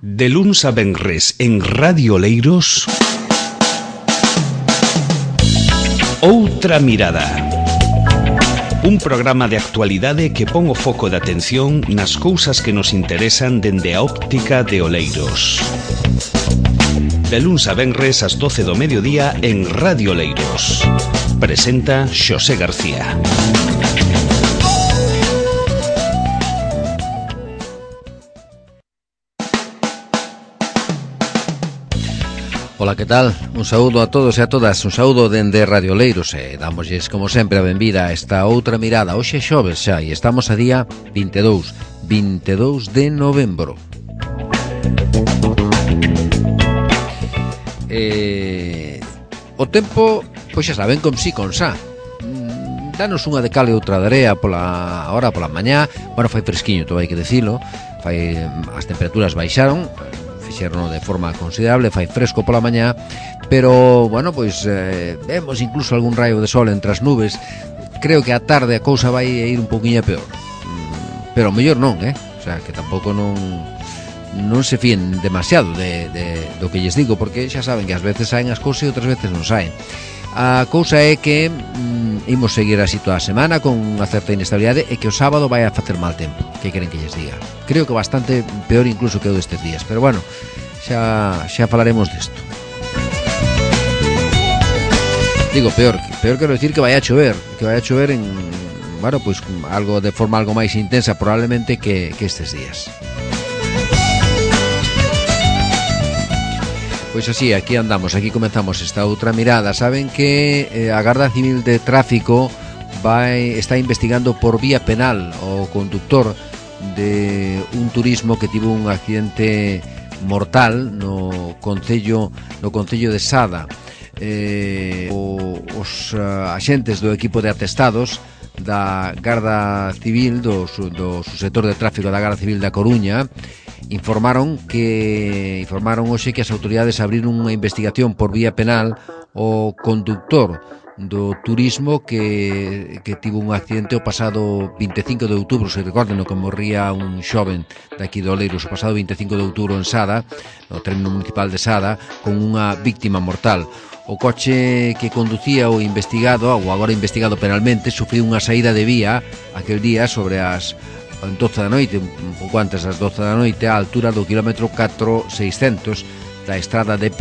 De luns a venres en Radio Oleiros, Outra Mirada. Un programa de actualidade que pon o foco de atención nas cousas que nos interesan dende a óptica de Oleiros. De luns a venres ás 12 do mediodía en Radio Oleiros. Presenta Xosé García. Ola, que tal? Un saúdo a todos e a todas, un saúdo dende Radio Oleiros e dámoslles, como sempre, a benvida a esta outra mirada. Hoxe é xoves xa e estamos a día 22 de novembro. O tempo, pois xa saben, con si, con xa. Danos unha de cal e outra de area pola mañá. Bueno, fai fresquiño, todo hai que dicilo. As temperaturas baixaron, fixeron de forma considerable, fai fresco pola mañá, pero, bueno, pois vemos incluso algún raio de sol entre as nubes. Creo que a tarde a cousa vai ir un poquinho peor, pero mellor non, o sea, que tampouco non se fíen demasiado do que lles digo, porque xa saben que ás veces saen as cousas e outras veces non saen. A cousa é que imos seguir así toda a semana con unha certa inestabilidade e que o sábado vai a facer mal tempo. Que queren que lles diga? Creo que bastante peor incluso que o destes días, pero bueno, xa falaremos desto. Digo peor quero decir que vai a chover en, bueno, pois algo de forma algo máis intensa probablemente que estes días. Pois así, aquí andamos, aquí comenzamos esta outra mirada. Saben que a Garda Civil de Tráfico está investigando por vía penal o conductor de un turismo que tivo un accidente mortal no concello de Sada. Os axentes do equipo de atestados da Garda Civil, do sector de tráfico da Garda Civil da Coruña, informaron hoxe que as autoridades abriron unha investigación por vía penal o conductor do turismo que tivo un accidente o pasado 25 de outubro, se recorden, que morría un xoven daqui de Oleiros o pasado 25 de outubro en Sada, no término municipal de Sada, con unha víctima mortal. O coche que conducía o investigado, ou agora investigado penalmente, sufriu unha saída de vía aquel día sobre as 12 da noite, un pouco antes das 12 da noite, á altura do kilómetro 4600 da estrada de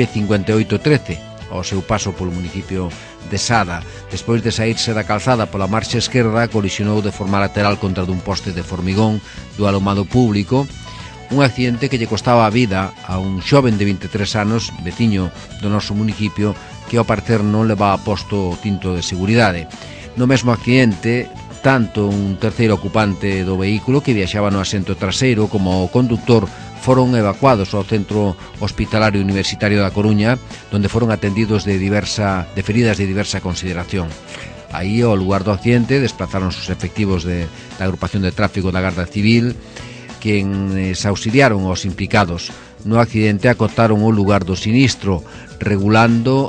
P5813, ao seu paso polo municipio de Sada. Despois de saírse da calzada pola marxa esquerda, colisionou de forma lateral contra dun poste de formigón do alumado público, un accidente que lle costaba a vida a un xoven de 23 anos, veciño do noso municipio, que ao parecer non levaba posto o cinto de seguridade. No mesmo accidente, tanto un terceiro ocupante do vehículo que viaxaba no asento traseiro como o conductor foron evacuados ao Centro Hospitalario Universitario da Coruña, donde foron atendidos de feridas de diversa consideración. Aí, ao lugar do accidente, desplazaron os efectivos da agrupación de tráfico da Garda Civil, quienes auxiliaron aos implicados no accidente, acotaron o lugar do sinistro, regulando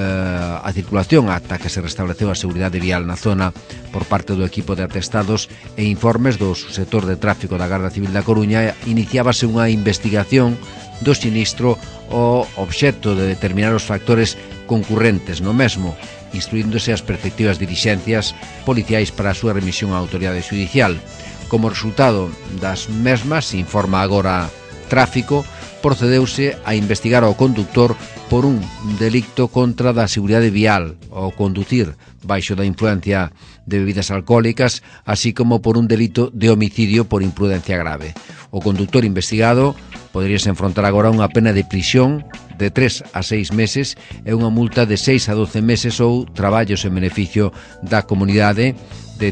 a circulación ata que se restableceu a seguridade vial na zona por parte do equipo de atestados e informes do sector de tráfico da Garda Civil da Coruña. Iniciábase unha investigación do sinistro ao obxecto de determinar os factores concurrentes no mesmo, instruíndose as respectivas dilixencias policiais para a súa remisión á autoridade xudicial. Como resultado das mesmas, informa agora Tráfico, procedeuse a investigar ao conductor por un delicto contra da seguridade vial ao conducir baixo da influencia de bebidas alcohólicas, así como por un delito de homicidio por imprudencia grave. O conductor investigado poderíase enfrontar agora unha pena de prisión de 3 a 6 meses e unha multa de 6 a 12 meses ou traballos en beneficio da comunidade de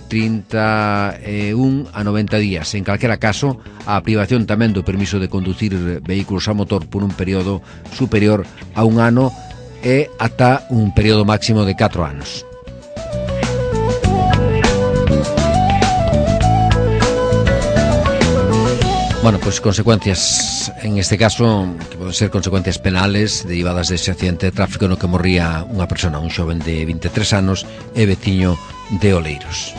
31 a 90 días. En calquera caso, a privación tamén do permiso de conducir vehículos a motor por un período superior a un ano e ata un período máximo de 4 anos. Bueno, pues consecuencias, en este caso, que poden ser consecuencias penales derivadas dese accidente de tráfico no que morría unha persona, un xoven de 23 anos e veciño de Oleiros.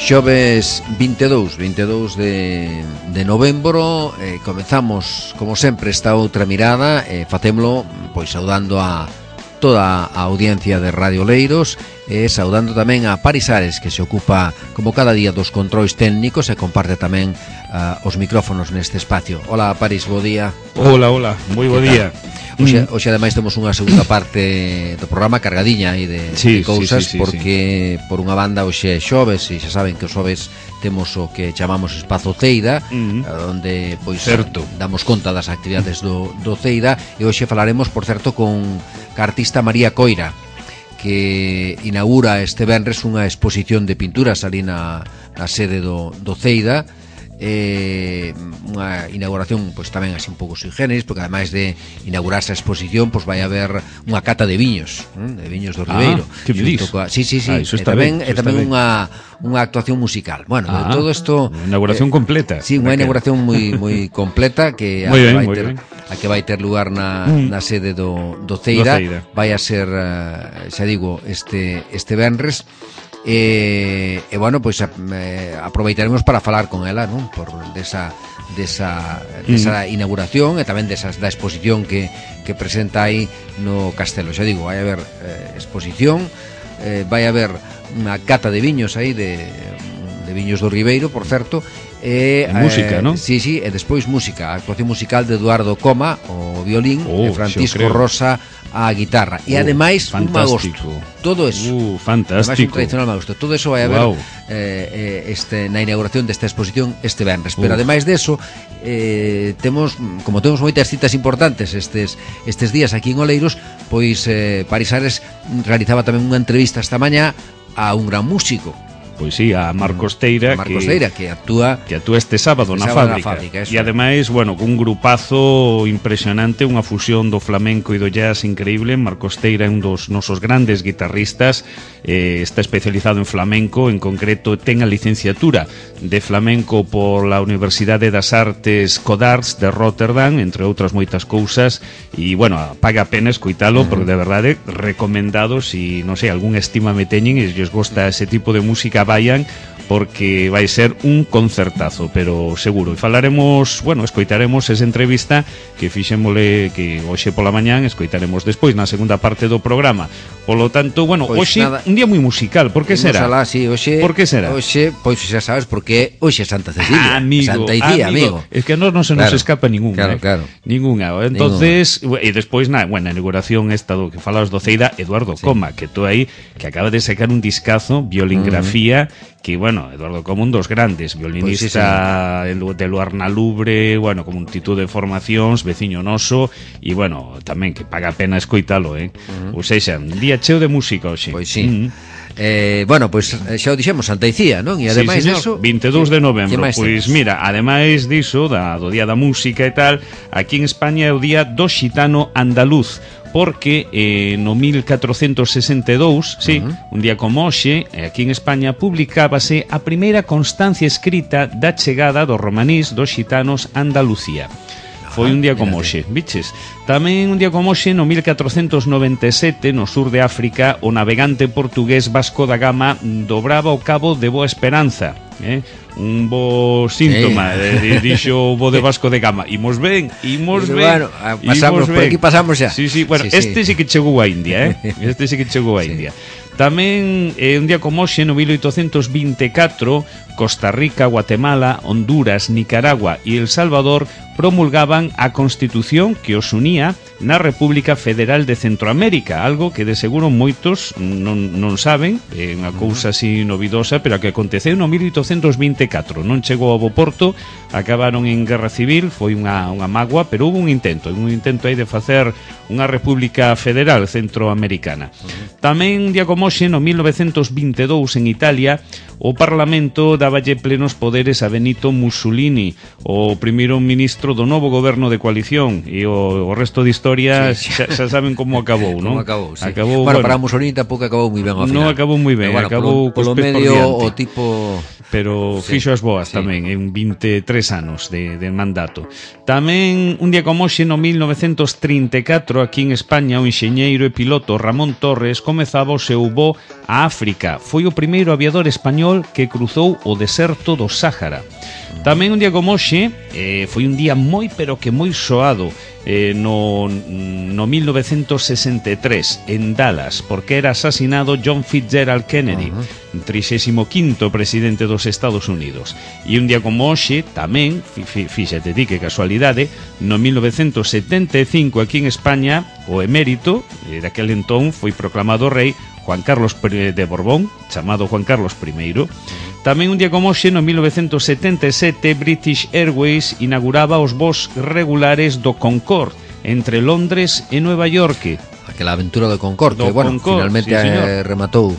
Xoves 22 de novembro, comezamos, como sempre, esta outra mirada, facémolo, pois, saudando a toda a audiencia de Radio Oleiros e saudando tamén a Paris Ares, que se ocupa, como cada día, dos controis técnicos e comparte tamén os micrófonos neste espacio. Hola, Paris, bo día. Hola, moi bo día. Hoxe ademais temos unha segunda parte do programa cargadiña aí de cousas, porque por unha banda hoxe é xoves, e xa saben que os xoves temos o que chamamos Espazo Ceida, onde pois damos conta das actividades do Ceida, e hoxe falaremos, por certo, con a artista María Coira, que inaugura este venres unha exposición de pinturas ali na sede do Ceida. Unha inauguración pois tamén así un pouco sui generis, porque ademais de inaugurarse a exposición, pois vai haber unha cata de viños do Ribeiro. Que me dis? Sí. E tamén unha actuación musical. Bueno, de todo isto, unha inauguración completa. Sí, unha inauguración moi completa que vai ter lugar na sede do Ceira. Vai a ser, xa digo, este venres. E bueno, pois aproveitaremos para falar con ela, non? Por desa inauguración e tamén da exposición que presenta aí no Castelo. Xa digo, vai haber exposición, vai haber unha cata de viños aí de viños do Ribeiro, por certo, e música, non? Sí, e despois música, a actuación musical de Eduardo Coma, o violín, e Francisco Rosa a guitarra, e ademais un magosto. Todo eso. Fantástico. Ademais un tradicional magosto. Todo eso vai haber na inauguración desta exposición este venres. Pero ademais deso, temos moitas citas importantes estes días aquí en Oleiros, pois Paris Ares realizaba tamén unha entrevista esta mañá a un gran músico. Pois sí, a Marcos Teira, que actúa este sábado na fábrica. E ademais, bueno, cun grupazo impresionante, unha fusión do flamenco e do jazz increíble. Marcos Teira é un dos nosos grandes guitarristas, está especializado en flamenco, en concreto ten a licenciatura de flamenco por la Universidade das Artes Codarts de Rotterdam, entre outras moitas cousas, e bueno, paga a pena escoitalo, porque de verdade recomendado, si, non sei, algún estima me teñen e lles gosta ese tipo de música, vayan, porque vai ser un concertazo, pero seguro. E falaremos, bueno, escoitaremos esa entrevista que fixémosle, que hoxe pola mañán escoitaremos despois na segunda parte do programa. Polo tanto, bueno, pois hoxe un día moi musical. Por que será? Por que será? Hoxe, pois xa sabes, porque hoxe é Santa Cecilia, Santa Icía, amigo. Es que non se nos escapa ninguna. Claro. Ninguna. Entonces, e despois na inauguración esta do que falabas do Ceida, Eduardo Coma, que tú aí, que acaba de sacar un discazo, Violingrafía, que, bueno, Eduardo Coma, un dos grandes, violinista de Luarna Lubre, bueno, con multitud de formacións, veciño noso, e, bueno, tamén que paga a pena escoitalo, ou sexa, un día cheo de música hoxe. Pois sí. Bueno, pois xa o dixemos, Santa Icía, non? E ademais diso, 22 de novembro. Pois mira, ademais diso, do Día da Música e tal, aquí en España é o Día do Xitano Andaluz, porque no 1462, un día como hoxe, aquí en España publicábase a primeira constancia escrita da chegada dos romanís dos xitanos a Andalucía. Foi un día como hoxe, biches? Tamén un día como hoxe, no 1497, no sur de África, o navegante portugués Vasco da Gama dobraba o cabo de Boa Esperanza, un bo síntoma, dixo o bo de Vasco de Gama. Imos ben. Bueno, pasamos por aquí, pasamos xa. Sí, bueno, este sí que chegou a India, Este sí que chegou a India. Tamén, un día como hoxe, no 1824, Costa Rica, Guatemala, Honduras, Nicaragua e El Salvador promulgaban a Constitución que os unía na República Federal de Centroamérica, algo que de seguro moitos non saben, é unha cousa así novidosa, pero que aconteceu no 1824, non chegou a bo porto, acabaron en guerra civil, foi unha mágoa, pero hubo un intento aí de facer unha República Federal Centroamericana. Tamén un día como hoxe, no 1922, en Italia, o Parlamento dáballe plenos poderes a Benito Mussolini, o primeiro ministro do novo goberno de coalición, e o resto de historia xa saben como acabou, non? Acabou, bueno, para Mussolini tampouco acabou moi ben ao final. Non acabou moi ben, acabou polo medio o tipo... Pero fixo as boas tamén, en 23 anos de mandato. Tamén un día como hoxe, no 1934, aquí en España, o enxeñeiro e piloto Ramón Torres comezaba o seu voo a África. Foi o primeiro aviador español español que cruzou o deserto do Sáhara. Tamén un día como hoxe, foi un día moi pero que moi soado no 1963 en Dallas, porque era asasinado John Fitzgerald Kennedy, 35º presidente dos Estados Unidos. E un día como hoxe tamén, fíxate ti que casualidade, no 1975 aquí en España o emérito daquel entón foi proclamado rei Juan Carlos de Borbón, chamado Juan Carlos I. Tamén un día como hoxe, no 1977, British Airways inauguraba os voos regulares do Concorde entre Londres e Nueva York. Aquela aventura do Concorde, que, bueno, Concorde, finalmente sí, rematou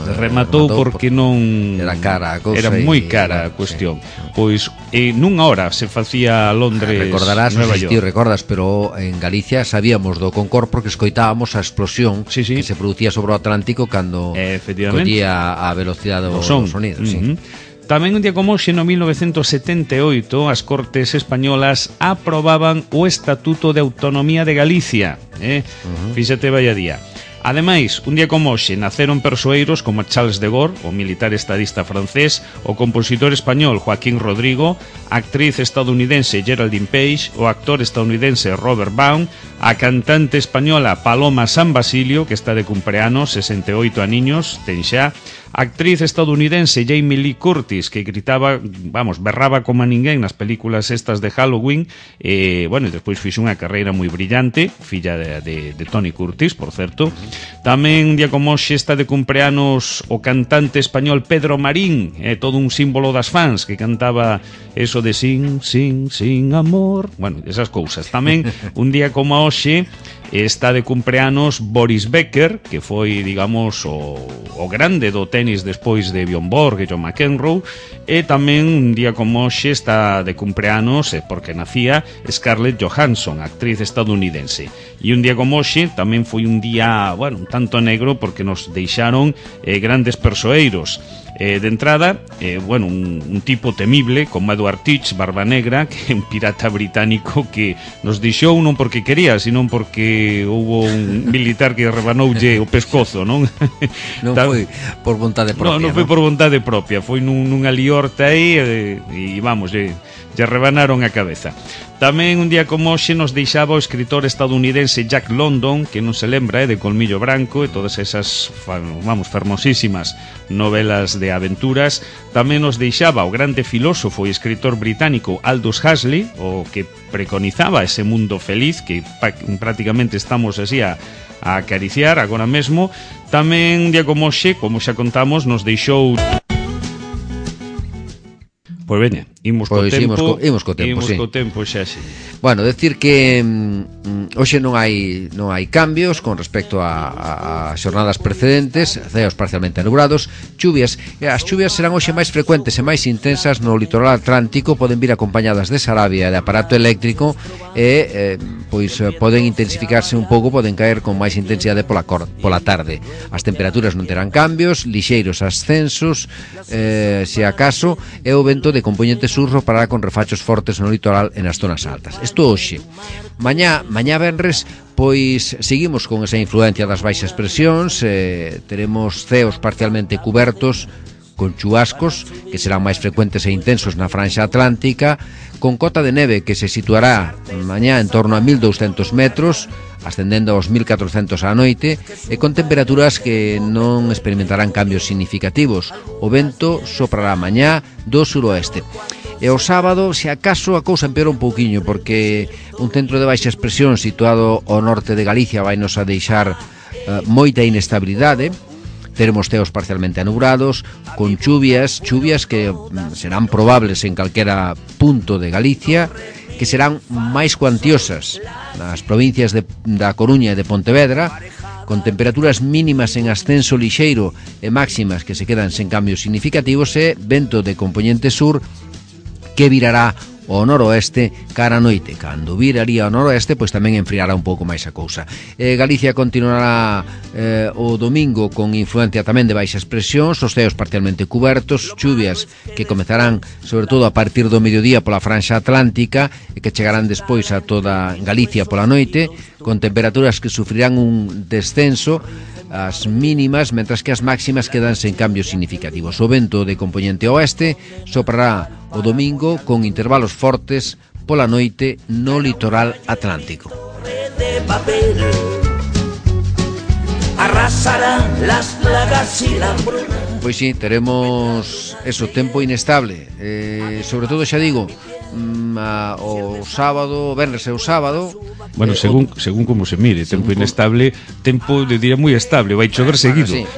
porque non era cara a cousa, era moi cara a cuestión. Sí. Pois nunha hora se facía Londres, recordarás, Nueva York. Recordas, pero en Galicia sabíamos do Concorde porque escoitábamos a explosión que se producía sobre o Atlántico cando collía a velocidade do sonido. Sí. Tamén un día como hoxe, no 1978, as Cortes Españolas aprobaban o Estatuto de Autonomía de Galicia. Fíxate, vaya día. Ademais, un día como hoxe, naceron persoeiros como Charles de Gaulle, o militar estadista francés, o compositor español Joaquín Rodrigo, a actriz estadounidense Geraldine Page, o actor estadounidense Robert Baum, a cantante española Paloma San Basilio, que está de cumpleanos, 68 aniños, ten xa, a actriz estadounidense Jamie Lee Curtis, que gritaba, berraba como a ninguén nas películas estas de Halloween, e despois fixo unha carreira moi brillante, filla de Tony Curtis, por certo. Tamén un día como hoxe está de cumpleanos o cantante español Pedro Marín, todo un símbolo das fans, que cantaba eso de sin amor, esas cousas. Tamén un día como hoxe está de cumpleanos Boris Becker, que foi, digamos, o grande do tenis despois de Bjorn Borg e John McEnroe, e tamén un día como hoxe está de cumpleanos, porque nacía, Scarlett Johansson, actriz estadounidense. E un día como hoxe tamén foi un día, un tanto negro, porque nos deixaron grandes persoeiros. De entrada, un tipo temible como Edward Teach, Barba Negra, que é un pirata británico que nos deixou non porque quería, sino porque houbo un militar que rebanoulle o pescozo, non? Non foi por vontade propia. Non foi por vontade propia, foi nunha liorta aí e lle rebanaron a cabeza. Tamén un día como hoxe nos deixaba o escritor estadounidense Jack London, que non se lembra de Colmillo Branco e todas esas, fermosísimas novelas de aventuras. Tamén nos deixaba o grande filósofo e escritor británico Aldous Huxley, o que preconizaba ese mundo feliz que prácticamente estamos así a acariciar agora mesmo. Tamén un día como hoxe, como xa contamos, nos deixou... Pois veña, imos co tempo. Imos co tempo, xa, sí. Decir que hoxe non hai cambios con respecto a xornadas precedentes, ceos parcialmente nubrados, chuvias. As chuvias serán hoxe máis frecuentes e máis intensas no litoral atlántico, poden vir acompañadas de sarabia e de aparato eléctrico e poden intensificarse un pouco, poden caer con máis intensidade pola tarde. As temperaturas non terán cambios, lixeiros ascensos, se acaso, e o vento de componente sur ropará con refachos fortes no litoral e nas zonas altas. Isto hoxe. Mañá venres, pois seguimos con esa influencia das baixas presións, teremos ceos parcialmente cubertos con chubascos que serán máis frecuentes e intensos na franxa atlántica, con cota de neve que se situará mañá en torno a 1200 metros, ascendendo aos 1400 á noite, e con temperaturas que non experimentarán cambios significativos. O vento soprará mañá do suroeste. E o sábado, se acaso, a cousa empeora un pouquiño, porque un centro de baixas presións situado ao norte de Galicia vai nos a deixar moita inestabilidade. Teremos ceos parcialmente anubrados, con chuvias que serán probables en calquera punto de Galicia, que serán máis cuantiosas nas provincias da Coruña e de Pontevedra, con temperaturas mínimas en ascenso lixeiro e máximas que se quedan sen cambios significativos, e vento de componente sur que virará ao noroeste cara a noite. Cando viraría ao noroeste, pois tamén enfriará un pouco máis a cousa. Galicia continuará o domingo con influencia tamén de baixas presións, os ceos parcialmente cubertos, chuvias que comezarán sobre todo a partir do mediodía pola franxa atlántica e que chegarán despois a toda Galicia pola noite, con temperaturas que sufrirán un descenso as mínimas, mentras que as máximas quedan sen cambios significativos. O vento de compoñente oeste soprará o domingo con intervalos fortes pola noite no litoral atlántico. Arrasarán las plagas y la hambruna. Pois sí, teremos eso, tempo inestable, sobre todo, xa digo, o sábado, o venres e o sábado. Bueno, según como se mire, tempo inestable, tempo de día moi estable, vai chover seguido. Sí,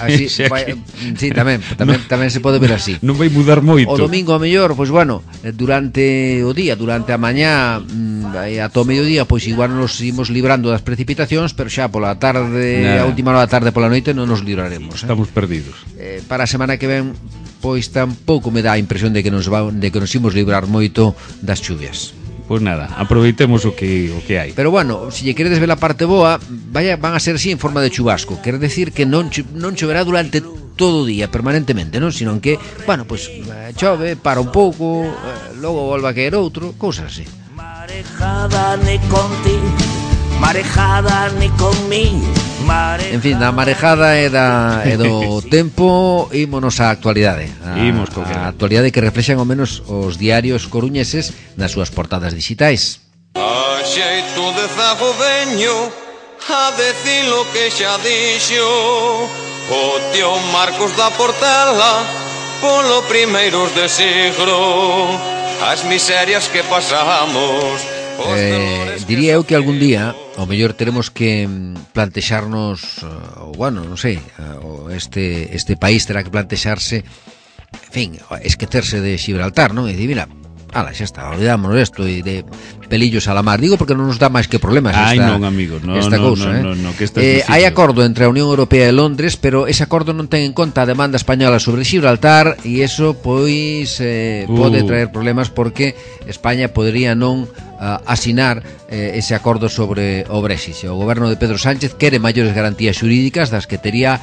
sí, tamén se pode ver así. Non vai mudar moito. O domingo a mellor, pois bueno, durante o día, durante a mañá, ata o mediodía, pois igual nos imos librando das precipitacións, pero xa pola tarde, a última hora da tarde pola noite non nos libraremos. Estamos perdidos. Para a semana que ven, pois tampouco me dá a impresión de que nos imos librar moito das chuvias. Pois nada, aproveitemos o que hai. Pero bueno, se lle queredes ver a parte boa, van a ser así en forma de chubasco. Quer decir que non choverá durante todo o día, permanentemente, non? Sino que, bueno, pois chove, para un pouco, logo volve a caer outro, cousas así. Marejada ni contigo, marejada ni conmigo. En fin, da marejada e do tempo, ímonos á actualidade. A actualidade que reflexan ao menos os diarios coruñeses nas súas portadas digitais. A xeito de zago veño a decir lo que xa dixo o tío Marcos da Portela polo primeiros de siglo, as miserias que pasamos. Diría eu que algún día ao mellor teremos que plantexarnos, bueno, non sei, este país terá que plantexarse, en fin, esquecerse de Gibraltar, non? E dicir, mira, ala, xa está, olvidámonos esto e de pelillos a la mar. Digo porque non nos dá máis que problemas esta cousa. Hai acordo entre a Unión Europea e Londres, pero ese acordo non ten en conta a demanda española sobre Gibraltar e iso pois pode traer problemas porque España podría non asinar ese acordo sobre o Brexit. O goberno de Pedro Sánchez quere maiores garantías xurídicas nas que tería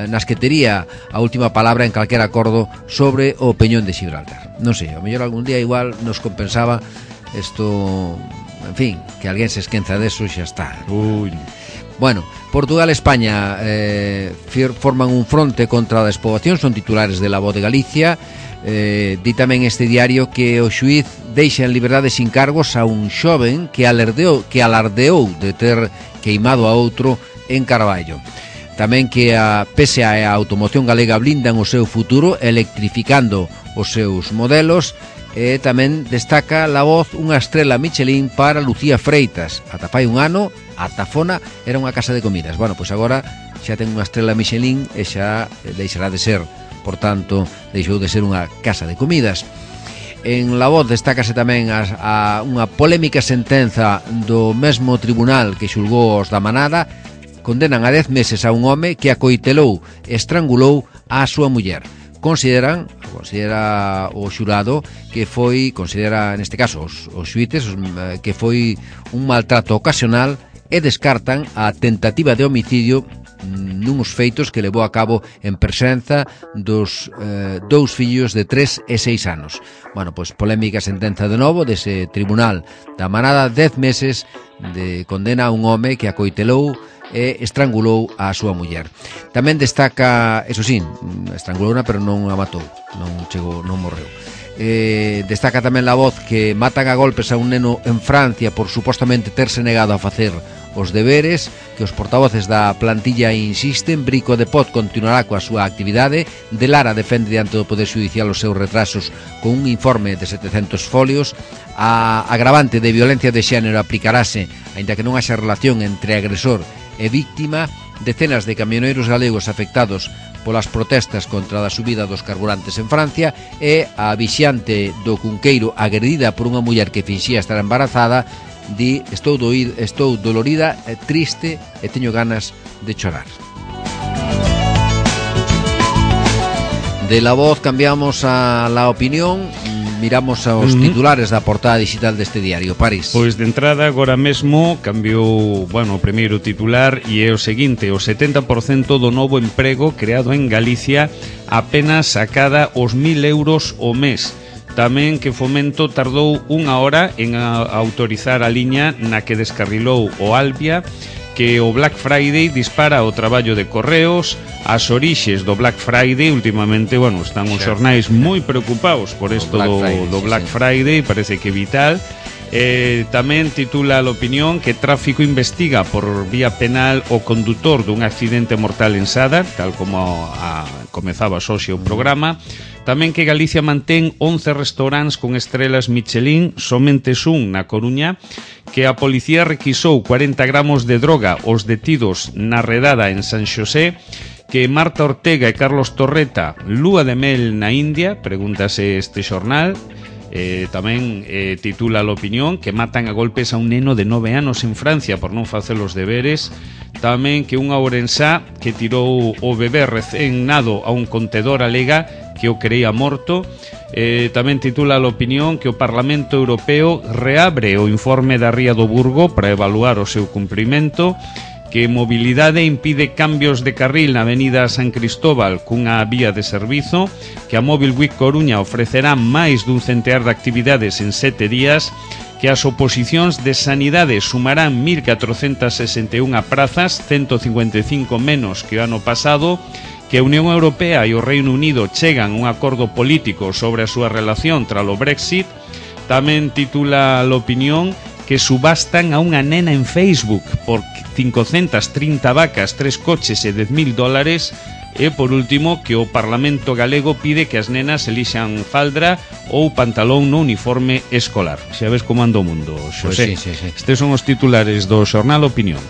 a última palabra en calquera acordo sobre o peñón de Gibraltar. Non sei, ao mellor algún día igual nos compensaba isto, en fin, que alguén se esquenza deso e xa está. Bueno, Portugal e España forman un fronte contra a despoboación, son titulares de La Voz de Galicia. Di tamén este diario que o xuíz deixa en liberdade sin cargos a un xoven que alardeou de ter queimado a outro en Carballo. Tamén que a PSA e a automoción galega blindan o seu futuro electrificando os seus modelos. E tamén destaca La Voz unha estrela Michelin para Lucía Freitas. Ata fai un ano, a Tafona era unha casa de comidas. Bueno, pois agora xa ten unha estrela Michelin e xa deixará de ser, por tanto, deixou de ser unha casa de comidas. En La Voz destácase tamén a unha polémica sentenza do mesmo tribunal que xulgou os da Manada. Condenan a 10 meses a un home que acoitelou e estrangulou a súa muller. Considera o xurado que considera neste caso os xuíces que foi un maltrato ocasional e descartan a tentativa de homicidio nuns feitos que levou a cabo en presenza dos dous fillos de 3 e 6 anos. Bueno, pois polémica sentenza de novo dese tribunal da Manada, 10 meses de condena a un home que acoitelou e estrangulou a súa muller. Tamén destaca, eso sí, estrangulouna pero non a matou, non morreu. Destaca tamén La Voz que matan a golpes a un neno en Francia por supostamente terse negado a facer os deberes, que os portavoces da plantilla insisten. Brico de Pot continuará coa súa actividade. De Lara defende diante do Poder Judicial os seus retrasos con un informe de 700 folios. A agravante de violencia de xénero aplicarase aínda que non haxa relación entre agresor e víctima. Decenas de camioneiros galegos afectados polas protestas contra a subida dos carburantes en Francia e a vixiante do Cunqueiro agredida por unha muller que finxía estar embarazada. Di, estou dolorida, triste e teño ganas de chorar. De La Voz cambiamos a La Opinión. Miramos aos titulares da portada digital deste diario, París. Pois de entrada agora mesmo cambiou, o primeiro titular e é o seguinte: o 70% do novo emprego creado en Galicia apenas sacada os 1.000 euros o mes. Tamén que Fomento tardou unha hora en autorizar a liña na que descarrilou o Albia que o Black Friday dispara o traballo de correos, as orixes do Black Friday. Últimamente, bueno, están os xornais moi preocupados por isto do Black Friday, parece que é vital. Tamén titula a opinión que Tráfico investiga por vía penal o condutor dun accidente mortal en Sadar, tal como comezaba hoxe o programa. Tamén que Galicia mantén 11 restaurantes con estrelas Michelin, somente un na Coruña, que a policía requisou 40 gramos de droga aos detidos na redada en San Xosé, que Marta Ortega e Carlos Torreta lúa de mel na India, pregúntase este xornal. Tamén titula a opinión que matan a golpes a un neno de 9 anos en Francia por non facer os deberes. Tamén que unha ourensá que tirou o bebé recén nado a un contedor alega que o creía morto. Tamén titula a opinión que o Parlamento Europeo reabre o informe da Ría do Burgo para evaluar o seu cumprimento, que mobilidade impide cambios de carril na avenida San Cristóbal cunha vía de servizo, que a Móvil Week Coruña ofrecerá máis dun centear de actividades en 7 días, que as oposicións de sanidade sumarán 1.461 prazas, 155 menos que o ano pasado, que a Unión Europea e o Reino Unido chegan a un acordo político sobre a súa relación tras o Brexit. Tamén titula a opinión que subastan a unha nena en Facebook por 530 vacas, 3 coches e $10.000. E, por último, que o Parlamento galego pide que as nenas elixan faldra ou pantalón no uniforme escolar. Xa ves como anda o mundo, Xosé. Pues sí. Estes son os titulares do xornal Opinión.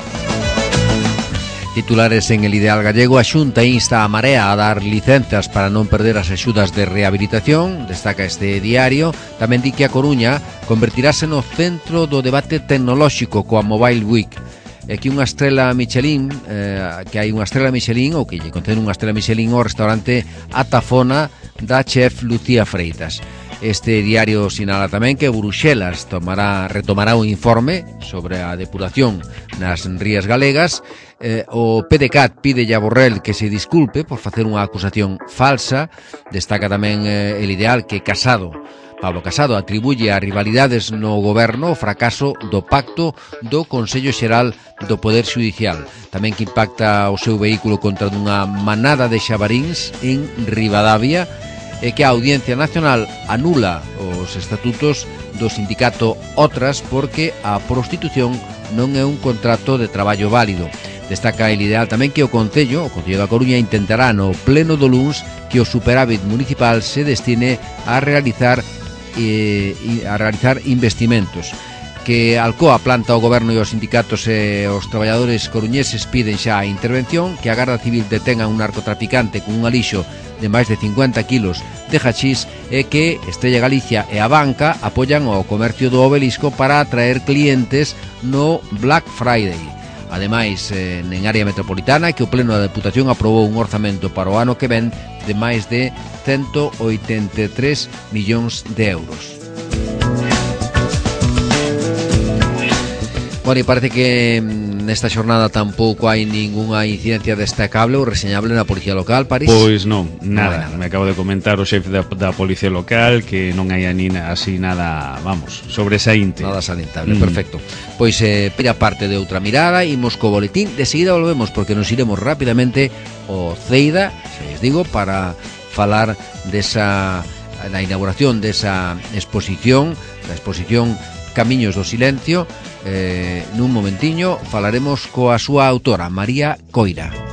Titulares en El Ideal Gallego. A Xunta insta a Marea a dar licencias para non perder as axudas de rehabilitación, destaca este diario. Tamén di que a Coruña convertirase no centro do debate tecnolóxico coa Mobile Week. Que unha estrela Michelin, que hai unha estrela Michelin, ou que lle conceden unha estrela Michelin ao restaurante Atafona da chef Lucía Freitas. Este diario sinala tamén que Bruxelas retomará un informe sobre a depuración nas rías galegas. O PDCAT pide a Borrell que se disculpe por facer unha acusación falsa. Destaca tamén El Ideal que Pablo Casado atribuye a rivalidades no goberno o fracaso do pacto do Consello Xeral do Poder Xudicial. Tamén que impacta o seu vehículo contra unha manada de xabaríns en Ribadavia, e que a Audiencia Nacional anula os estatutos do sindicato Otras porque a prostitución non é un contrato de traballo válido. Destaca El Ideal tamén que o Concello da Coruña intentará no pleno do luns que o superávit municipal se destine a realizar investimentos. Que Alcoa planta o goberno e os sindicatos e os traballadores coruñeses piden xa a intervención, que a Garda Civil detenga un narcotraficante con un alixo de máis de 50 kilos de hachís, e que Estrella Galicia e a banca apoian o comercio do Obelisco para atraer clientes no Black Friday. Ademais, en área metropolitana, que o Pleno da Deputación aprobou un orzamento para o ano que ven de máis de 183 millóns de euros. Bueno, e parece que nesta xornada tampouco hai ningunha incidencia destacable ou reseñable na Policía Local, París? Pois non, nada. Me acabo de comentar o xefe da Policía Local que non hai así nada, vamos, sobresaínte. Nada salientable, perfecto. Pois, pera parte de outra mirada, imos co boletín, de seguida volvemos porque nos iremos rapidamente ao Ceida, se les digo, para falar da inauguración desa exposición, da exposición Camiños do Silencio. Nun momentiño falaremos coa súa autora, María Coira.